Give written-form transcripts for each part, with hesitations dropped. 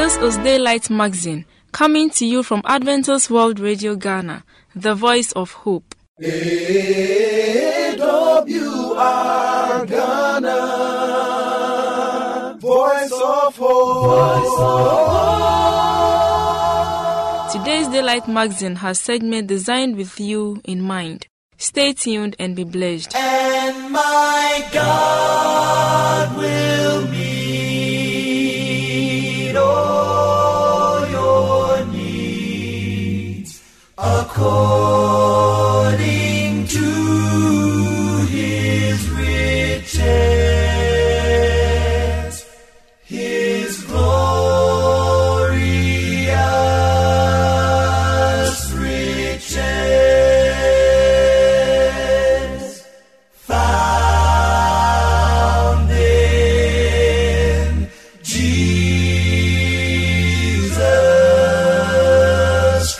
This is Daylight Magazine, coming to you from Adventist World Radio Ghana, the voice of hope. AWR Ghana, voice of hope. Today's Daylight Magazine has segment designed with you in mind. Stay tuned and be blessed. And my God will meet all your needs according to His riches, His glorious riches, found in Jesus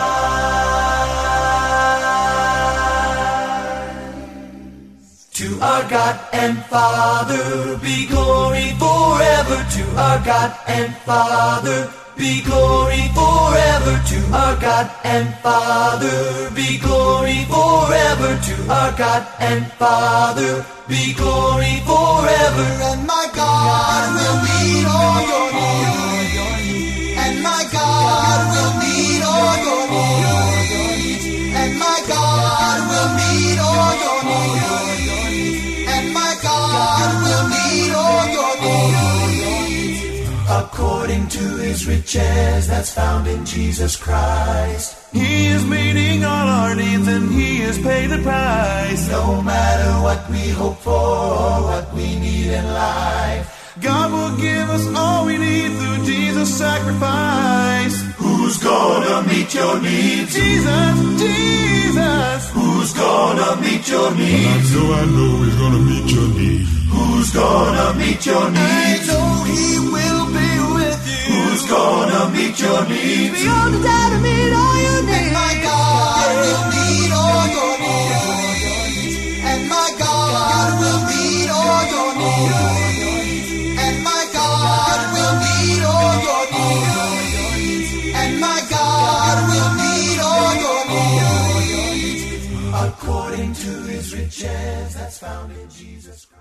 Christ. To our God and Father be glory forever. To our God and Father be glory forever. To our God and Father be glory forever. To our God and Father be glory forever. And my God will meet all your needs. And my God will meet all your needs. And my God will meet all your needs. And my God will meet all your needs according to His riches that's found in Jesus Christ. He is meeting all our needs and He has paid the price. No matter what we hope for or what we need in life, God will give us all we need through Jesus' sacrifice. who's gonna meet your needs? Jesus, Jesus. Who's gonna meet your needs? I know He's gonna meet your needs. Who's gonna meet your needs? I know He will be with you. Who's gonna meet your needs? Beyond the time to meet all your needs. And my God will meet all your needs. And my God will meet all your needs. And my God will meet all your needs. And my God will meet all your needs according to His riches that's found in Jesus Christ.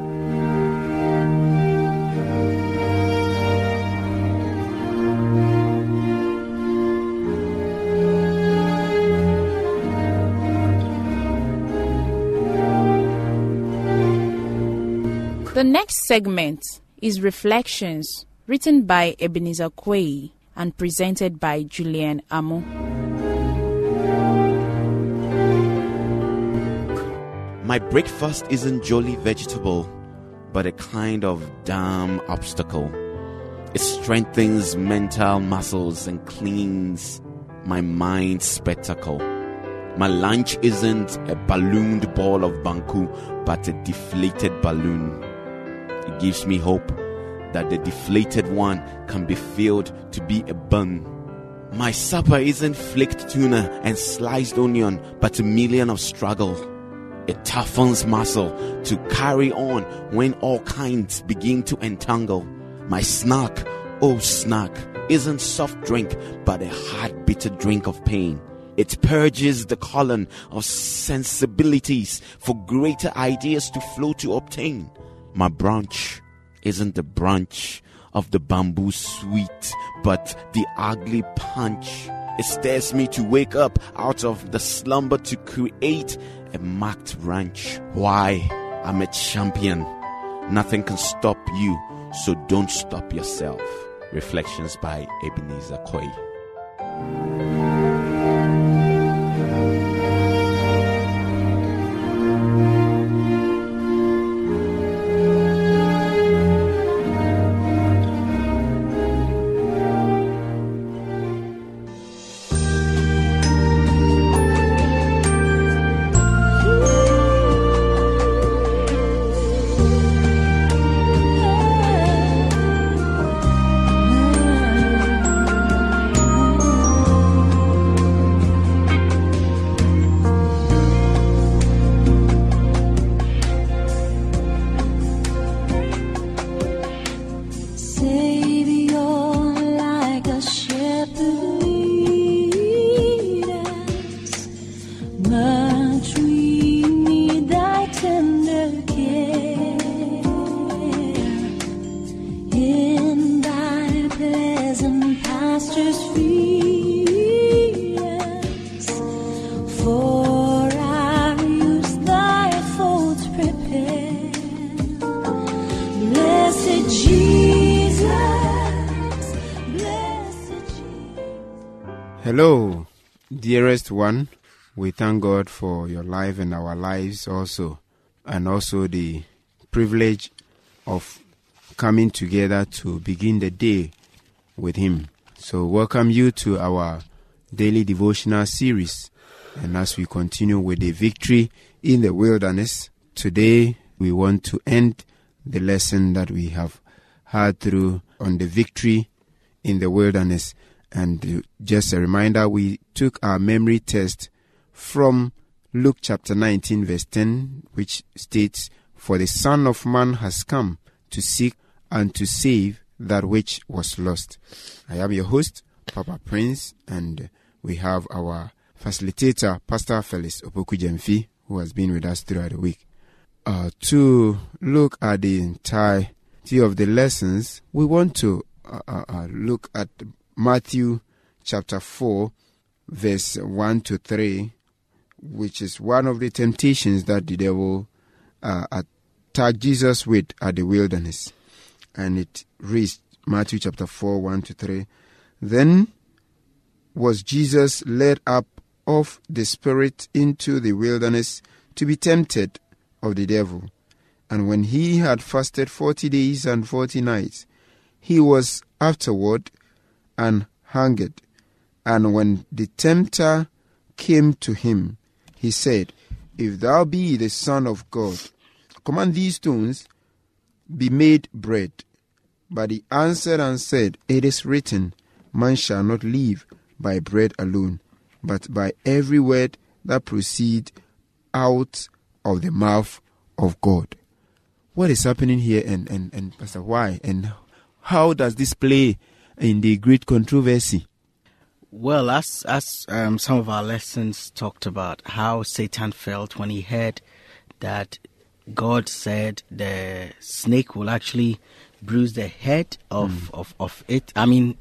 The next segment is Reflections, written by Ebenezer Quay and presented by Julian Amo. My breakfast isn't jolly vegetable, but a kind of damn obstacle. It strengthens mental muscles and cleans my mind's spectacle. My lunch isn't a ballooned ball of Banku, but a deflated balloon. It gives me hope that the deflated one can be filled to be a bun. My supper isn't flaked tuna and sliced onion, but a million of struggle. It toughens muscle to carry on when all kinds begin to entangle. My snack, oh snack, isn't soft drink, but a hard bitter drink of pain. It purges the colon of sensibilities for greater ideas to flow to obtain. My brunch isn't the branch of the bamboo sweet, but the ugly punch. It stirs me to wake up out of the slumber to create a marked ranch. Why? I'm a champion. Nothing can stop you, so don't stop yourself. Reflections by Ebenezer Quay. Master's feelings, for our use thy folds prepare. Blessed Jesus, blessed Jesus. Hello, dearest one. We thank God for your life and our lives also, and also the privilege of coming together to begin the day with Him. So welcome you to our daily devotional series. And as we continue with the victory in the wilderness, today we want to end the lesson that we have had through on the victory in the wilderness. And just a reminder, we took our memory test from Luke chapter 19 verse 10, which states, "For the Son of Man has come to seek and to save that which was lost." I am your host, Papa Prince, and we have our facilitator, Pastor Felix Opoku-Jemfi, who has been with us throughout the week. To look at the entirety of the lessons, we want to look at Matthew chapter 4, verse 1 to 3, which is one of the temptations that the devil attacked Jesus with at the wilderness. And it reads, Matthew chapter 4, 1 to 3. "Then was Jesus led up of the Spirit into the wilderness to be tempted of the devil. And when he had fasted 40 days and 40 nights, he was afterward and hungered. And when the tempter came to him, he said, If thou be the Son of God, command these stones be made bread. But he answered and said, It is written, Man shall not live by bread alone, but by every word that proceeds out of the mouth of God." What is happening here, and Pastor, why? And how does this play in the great controversy? Well, as some of our lessons talked about how Satan felt when he heard that God said the snake will actually bruise the head of it. I mean,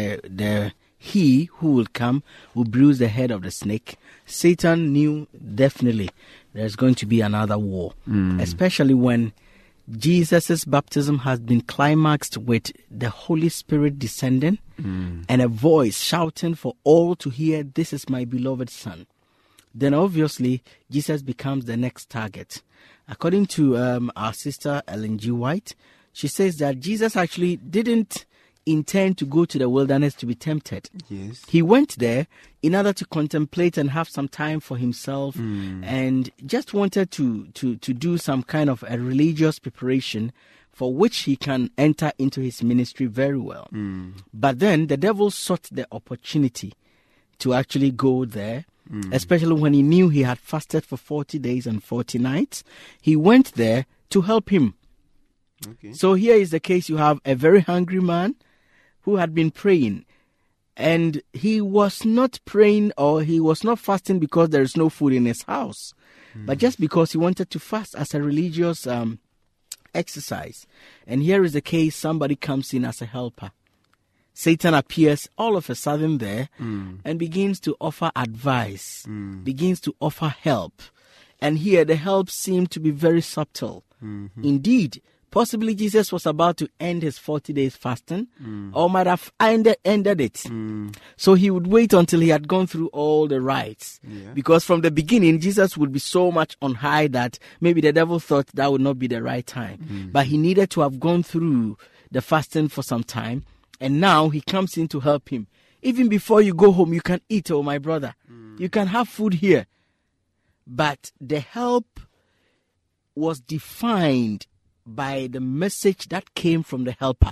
he who will come will bruise the head of the snake. Satan knew definitely there's going to be another war, especially when Jesus' baptism has been climaxed with the Holy Spirit descending and a voice shouting for all to hear, "This is my beloved Son." Then obviously Jesus becomes the next target. According to our sister Ellen G. White, she says that Jesus actually didn't intend to go to the wilderness to be tempted. Yes. He went there in order to contemplate and have some time for himself and just wanted to do some kind of a religious preparation for which he can enter into his ministry very well. But then the devil sought the opportunity to actually go there, especially when he knew he had fasted for 40 days and 40 nights. He went there to help him. Okay. So here is the case. You have a very hungry man who had been praying, and he was not praying or he was not fasting because there is no food in his house, but just because he wanted to fast as a religious exercise. And here is the case. Somebody comes in as a helper. Satan appears all of a sudden there and begins to offer advice, begins to offer help. And here the help seemed to be very subtle. Indeed, possibly Jesus was about to end his 40 days fasting or might have ended it. So he would wait until he had gone through all the rites. Because from the beginning, Jesus would be so much on high that maybe the devil thought that would not be the right time. But he needed to have gone through the fasting for some time. And now he comes in to help him. Even before you go home, you can eat, oh my brother. You can have food here. But the help was defined by the message that came from the helper.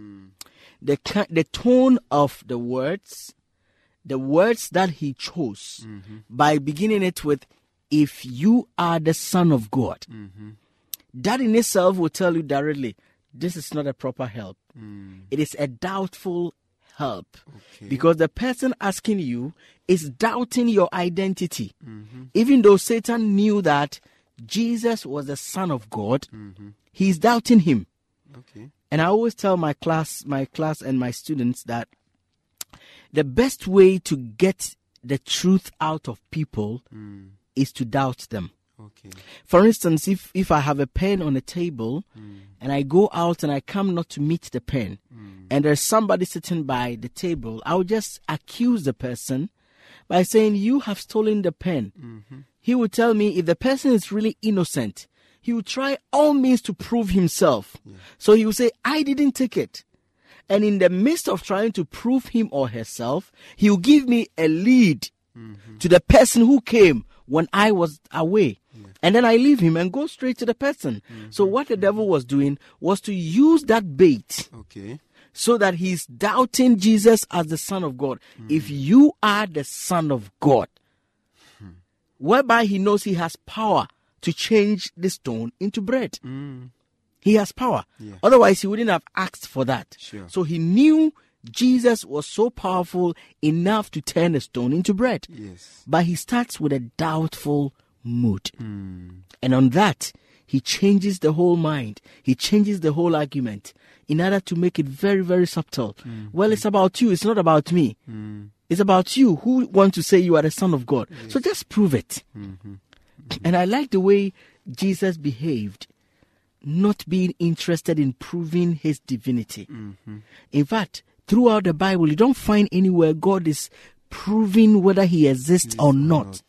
The tone of the words that he chose, by beginning it with, "If you are the Son of God," that in itself will tell you directly, this is not a proper help. It is a doubtful help. Because the person asking you is doubting your identity. Even though Satan knew that Jesus was the Son of God, he's doubting him. And I always tell my class and my students that the best way to get the truth out of people is to doubt them. Okay. For instance, if I have a pen on a table and I go out and I come not to meet the pen, and there's somebody sitting by the table, I will just accuse the person by saying, you have stolen the pen. He will tell me if the person is really innocent, he will try all means to prove himself. So he will say, I didn't take it. And in the midst of trying to prove him or herself, he will give me a lead to the person who came when I was away. And then I leave him and go straight to the person. So what the devil was doing was to use that bait. Okay. So that he's doubting Jesus as the Son of God. If you are the Son of God, whereby he knows he has power to change the stone into bread. He has power. Yeah. Otherwise, he wouldn't have asked for that. Sure. So he knew Jesus was so powerful enough to turn a stone into bread. Yes. But he starts with a doubtful mood. And on that, he changes the whole mind. He changes the whole argument in order to make it very, very subtle. Well, it's about you. It's not about me. It's about you who want to say you are the Son of God. Yes. So just prove it. And I like the way Jesus behaved, not being interested in proving his divinity. In fact, throughout the Bible, you don't find anywhere God is proving whether he exists or not.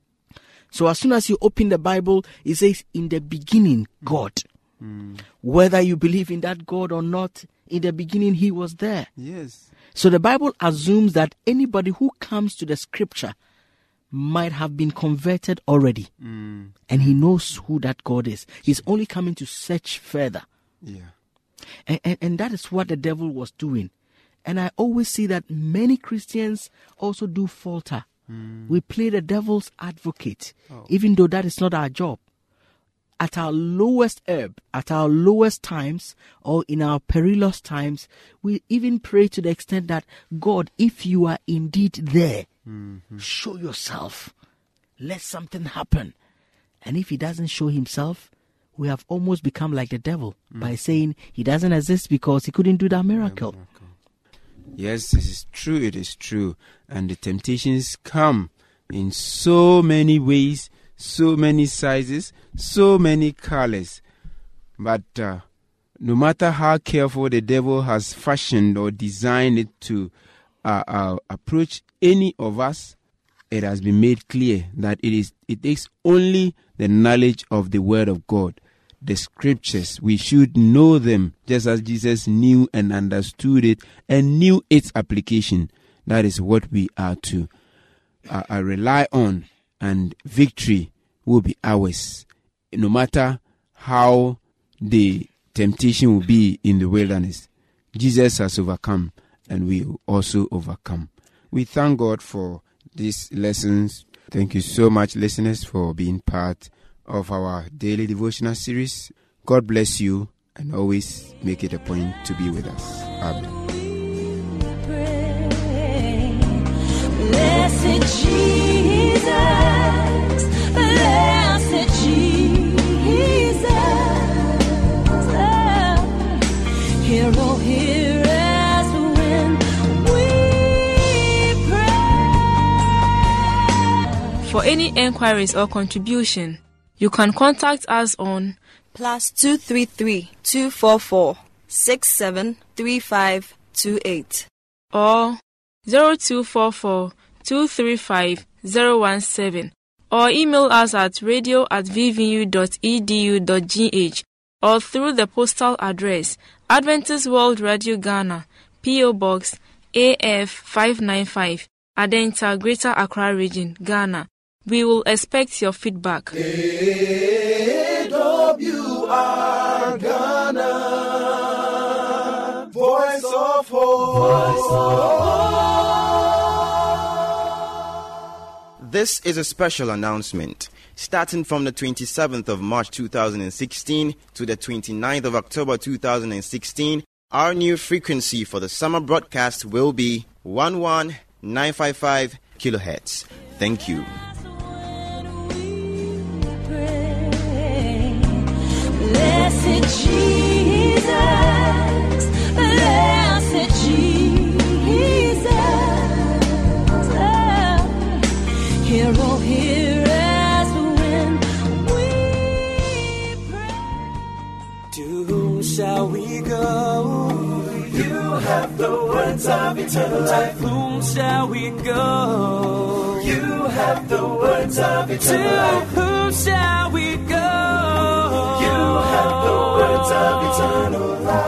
So as soon as you open the Bible, it says, in the beginning, God. Whether you believe in that God or not, in the beginning, he was there. Yes. So the Bible assumes that anybody who comes to the scripture might have been converted already. And he knows who that God is. He's only coming to search further. Yeah. And that is what the devil was doing. And I always see that many Christians also do falter. We play the devil's advocate, even though that is not our job. At our lowest ebb, at our lowest times, or in our perilous times, we even pray to the extent that, God, if you are indeed there, show yourself. Let something happen. And if he doesn't show himself, we have almost become like the devil by saying he doesn't exist because he couldn't do that miracle. Yes, this is true. It is true. And the temptations come in so many ways, so many sizes, so many colors. But no matter how careful the devil has fashioned or designed it to approach any of us, it has been made clear that it takes only the knowledge of the Word of God, the Scriptures. We should know them just as Jesus knew and understood it and knew its application. That is what we are to rely on, and victory will be ours, no matter how the temptation will be in the wilderness. Jesus has overcome, and we will also overcome. We thank God for these lessons. Thank you so much, listeners, for being part of our daily devotional series. God bless you, and always make it a point to be with us. Amen. Blessed Jesus, blessed Jesus, hear, oh, hear us when we pray. For any enquiries or contribution, you can contact us on +233 244 673528 or 0244 235 017, or email us at radio@vvu.edu.gh, or through the postal address Adventist World Radio Ghana, P.O. Box AF 595, Adenta, Greater Accra Region, Ghana. We will expect your feedback. AWR Ghana, Voice of Hope. This is a special announcement. Starting from the 27th of March 2016 to the 29th of October 2016, our new frequency for the summer broadcast will be 11955 kilohertz. Thank you. Blessed Jesus, blessed Jesus. of eternal life. To whom shall we go? You have the words of eternal life. To whom shall we go? You have the words of eternal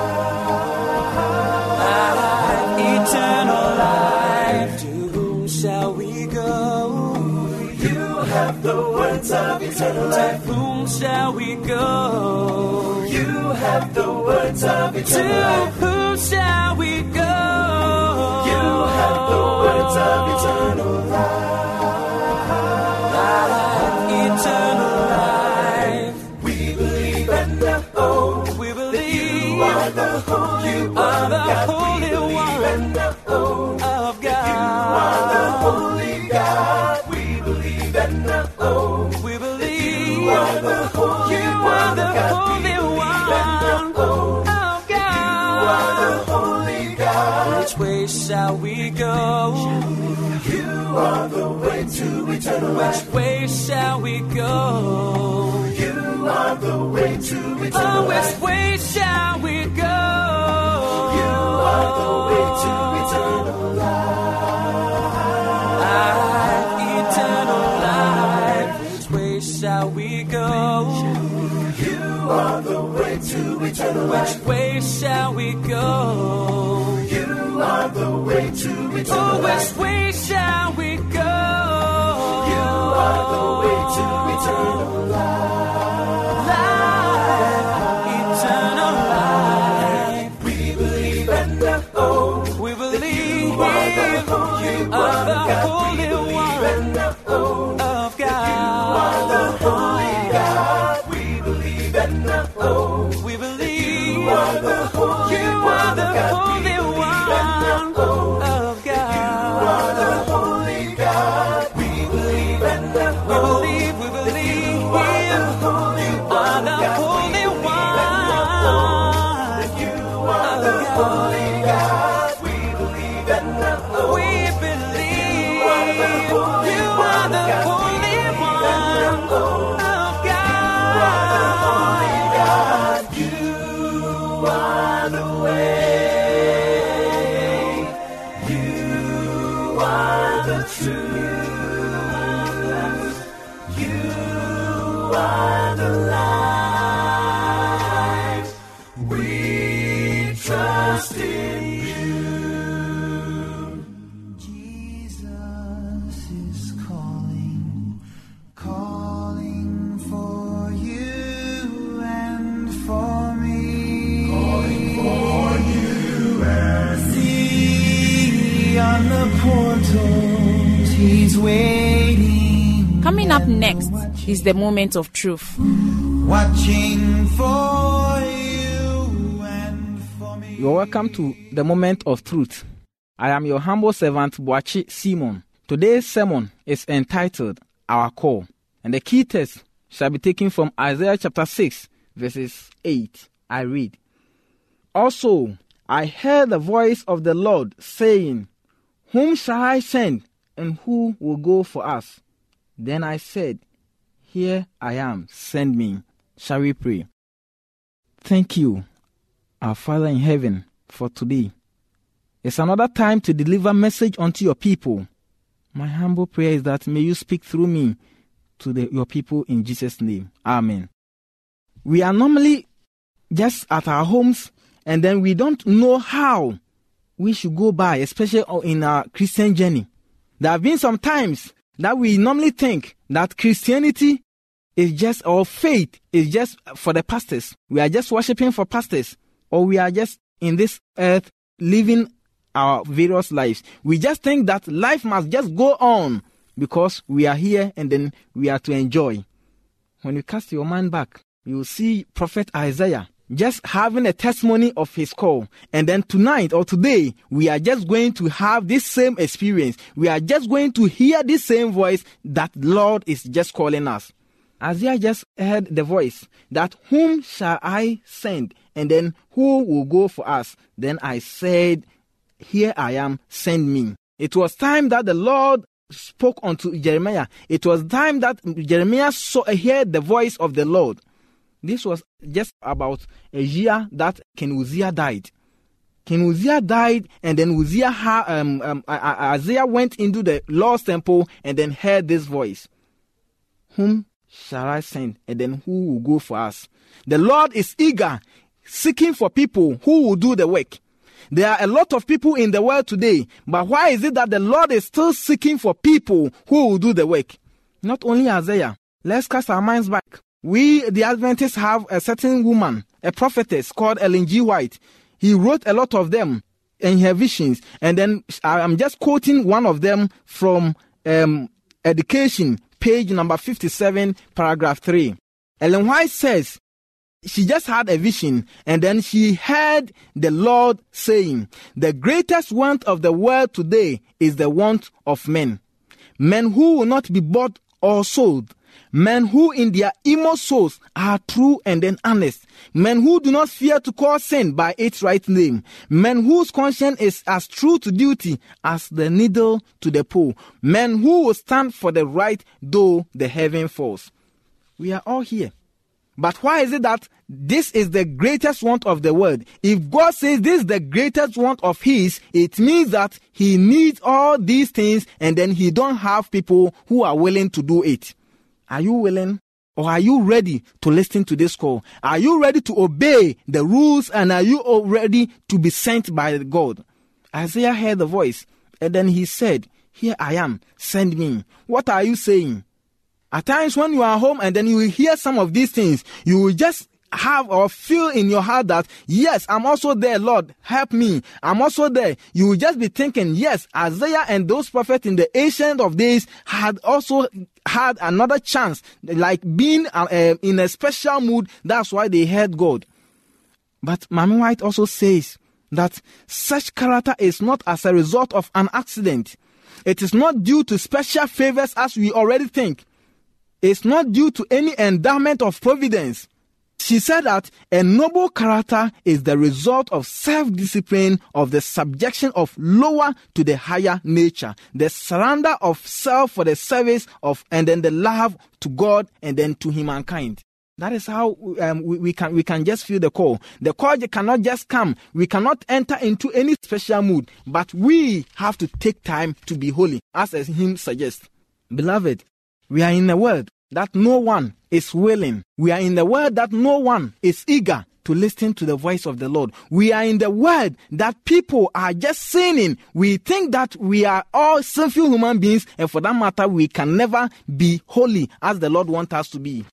life. Eternal life. To whom shall we go? You have the words of eternal life. To whom shall we go? You have the words of eternal life. To whom shall we go? You have the words of eternal life. Eternal life. We believe and know. We believe you are the Holy One of God. You are the Holy God. We believe and know. We believe you are the Holy One of God. Which way shall we go? You are the way to eternal life. Which way shall we go? You are the way to eternal life. Which way shall we go? You are the way to eternal life. Eternal life. Which way shall we go? You are the way to eternal life. Which way shall we go? You are the way to eternal life. Which way shall we go? You are the way to eternal life. Eternal life. We believe and know. We believe you are the Holy One of God. We believe and know. Of God. You are the Holy God. We believe and know. We believe you are the Holy One of God. Coming up next is the moment of truth. Watching for you and for me. You are welcome to the moment of truth. I am your humble servant Boachi Simon. Today's sermon is entitled Our Call, and the key text shall be taken from Isaiah chapter 6, verses 8. I read, Also, I heard the voice of the Lord saying, Whom shall I send, and who will go for us? Then I said, Here I am, send me. Shall we pray? Thank you, our Father in heaven, for today. It's another time to deliver message unto your people. My humble prayer is that may you speak through me to your people in Jesus' name. Amen. We are normally just at our homes, and then we don't know how we should go by, especially in our Christian journey. There have been some times that we normally think that Christianity is just, or faith is just for the pastors. We are just worshiping for pastors, or we are just in this earth living our various lives. We just think that life must just go on because we are here and then we are to enjoy. When you cast your mind back, you will see Prophet Isaiah just having a testimony of his call. And then tonight or today, we are just going to have this same experience. We are just going to hear this same voice that Lord is just calling us. Isaiah just heard the voice that whom shall I send? And then who will go for us? Then I said, Here I am, send me. It was time that the Lord spoke unto Jeremiah. It was time that Jeremiah heard the voice of the Lord. This was just about a year that King Uzziah died. King Uzziah died, and then Isaiah went into the Lord's temple and then heard this voice. Whom shall I send? And then who will go for us? The Lord is eager, seeking for people who will do the work. There are a lot of people in the world today, but why is it that the Lord is still seeking for people who will do the work? Not only Isaiah. Let's cast our minds back. We, the Adventists, have a certain woman, a prophetess called Ellen G. White. He wrote a lot of them in her visions. And then I'm just quoting one of them from Education, page number 57, paragraph 3. Ellen White says she just had a vision, and then she heard the Lord saying, the greatest want of the world today is the want of men. Men who will not be bought or sold. Men who in their inmost souls are true and then honest. Men who do not fear to call sin by its right name. Men whose conscience is as true to duty as the needle to the pole. Men who will stand for the right though the heaven falls. We are all here. But why is it that this is the greatest want of the world? If God says this is the greatest want of his, it means that he needs all these things, and then he don't have people who are willing to do it. Are you willing, or are you ready to listen to this call? Are you ready to obey the rules, and are you ready to be sent by God? Isaiah heard the voice, and then he said, here I am, send me. What are you saying? At times when you are home and then you will hear some of these things, you will just have or feel in your heart that, yes, I'm also there, Lord, help me. I'm also there. You will just be thinking, yes, Isaiah and those prophets in the ancient of days had also had another chance, like being in a special mood. That's why they heard God. But Mami White also says that such character is not as a result of an accident. It is not due to special favors as we already think. It's not due to any endowment of providence. She said that a noble character is the result of self-discipline, of the subjection of lower to the higher nature, the surrender of self for the service of, and then the love to God and then to humankind. That is how we can just feel the call. The call cannot just come. We cannot enter into any special mood, but we have to take time to be holy, as the hymn suggests. Beloved, we are in a world that no one is willing. We are in the world that no one is eager to listen to the voice of the Lord. We are in the world that people are just sinning. We think that we are all sinful human beings, and for that matter, we can never be holy as the Lord wants us to be.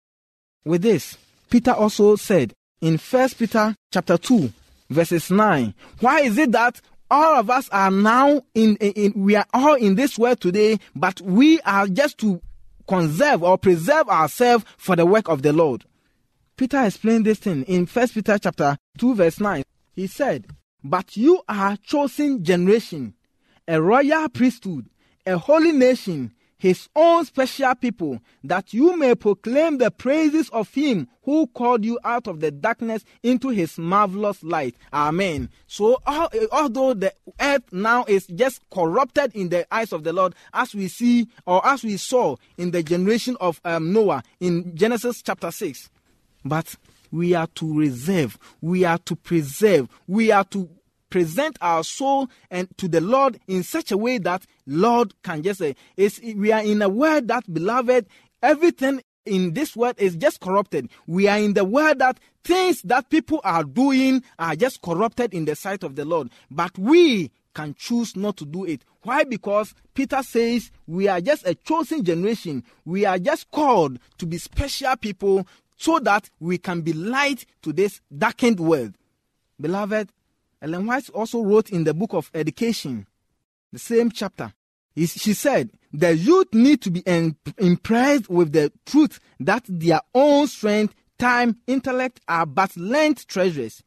With this, Peter also said in 1 Peter chapter 2, verses 9, why is it that all of us are now we are all in this world today, but we are just to conserve or preserve ourselves for the work of the Lord? Peter explained this thing in 1 Peter chapter 2, verse 9. He said, but you are a chosen generation, a royal priesthood, a holy nation, his own special people, that you may proclaim the praises of him who called you out of the darkness into his marvelous light. Amen. So although the earth now is just corrupted in the eyes of the Lord, as we see or as we saw in the generation of Noah in Genesis chapter 6, but we are to reserve, we are to preserve, we are to present our soul and to the Lord in such a way that Lord can just say, we are in a world that, beloved, everything in this world is just corrupted. We are in the world that things that people are doing are just corrupted in the sight of the Lord. But we can choose not to do it. Why? Because Peter says we are just a chosen generation. We are just called to be special people so that we can be light to this darkened world. Beloved, Ellen White also wrote in the book of Education, the same chapter. She said, the youth need to be impressed with the truth that their own strength, time, intellect are but learned treasures.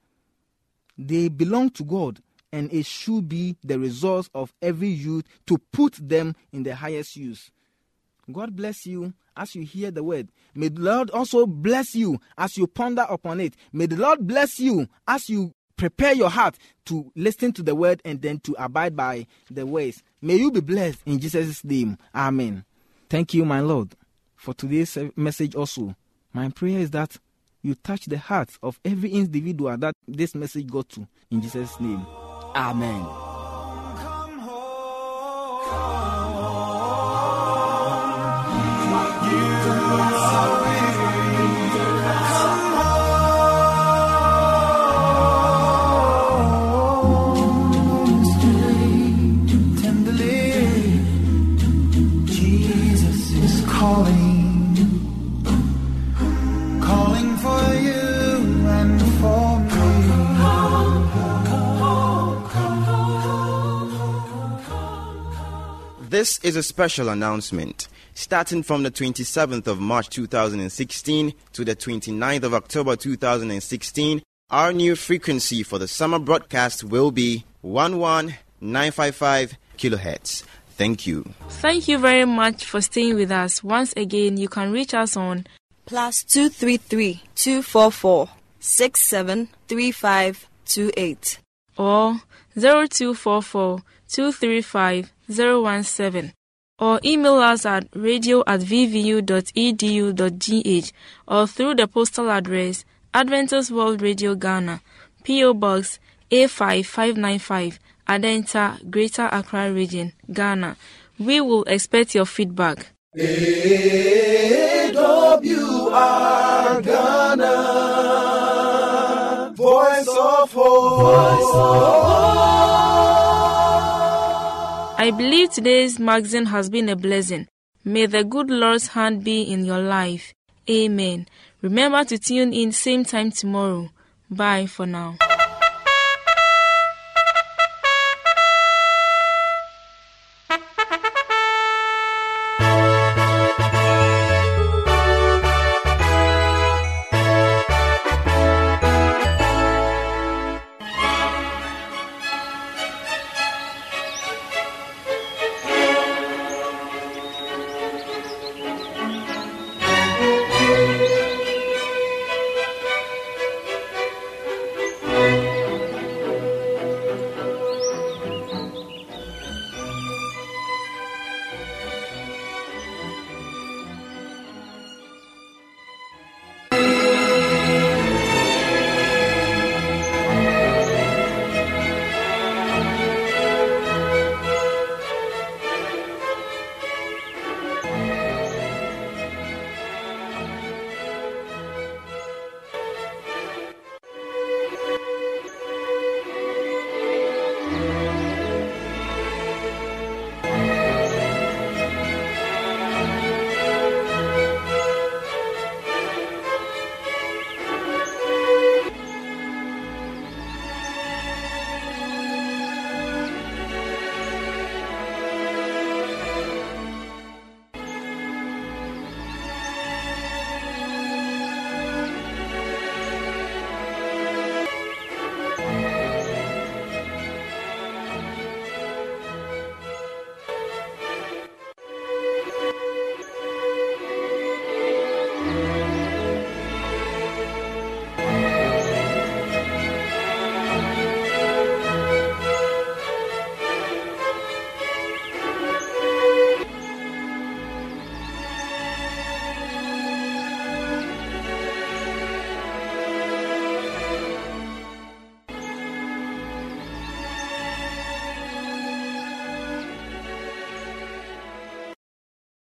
They belong to God, and it should be the result of every youth to put them in the highest use. God bless you as you hear the word. May the Lord also bless you as you ponder upon it. May the Lord bless you as you prepare your heart to listen to the word and then to abide by the ways. May you be blessed in Jesus' name. Amen. Thank you, my Lord, for today's message also. My prayer is that you touch the hearts of every individual that this message got to. In Jesus' name. Amen. Calling for you and for me. This is a special announcement. Starting from the 27th of March 2016 to the 29th of October 2016, our new frequency for the summer broadcast will be 11955 kilohertz. Thank you. Thank you very much for staying with us. Once again, you can reach us on +233 244 673528 or 0244 235 017, or email us at radio@vvu.edu.gh, or through the postal address Adventist World Radio Ghana, P.O. Box A5595, Adenta, Greater Accra Region, Ghana. We will expect your feedback. AWR Ghana, Voice of Hope. I believe today's magazine has been a blessing. May the good Lord's hand be in your life. Amen. Remember to tune in same time tomorrow. Bye for now.